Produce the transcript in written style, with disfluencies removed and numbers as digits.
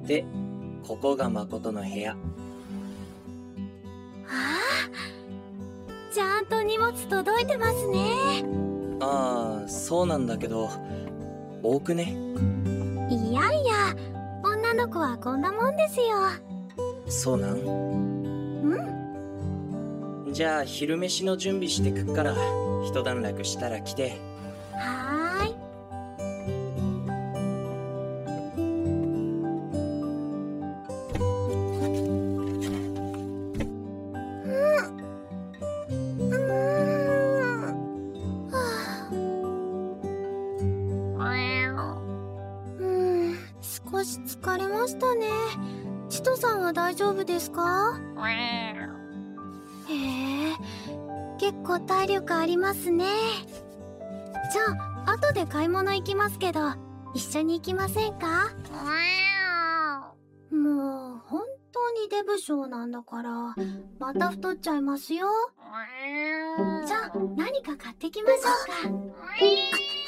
で、ここが誠の部屋。 ああ、ちゃんと荷物届いてますね。 ああ、そうなんだけど、多くね？ いやいや、女の子はこんなもんですよ。 そうなん？ うん。 じゃあ昼飯の準備してくっから、一段落したら来て。 はーい。少し疲れましたね。チトさんは大丈夫ですか？へえ、結構体力ありますね。じゃあ後で買い物行きますけど、一緒に行きませんか？もう本当にデブ症なんだから、また太っちゃいますよ。じゃあ何か買ってきましょうか。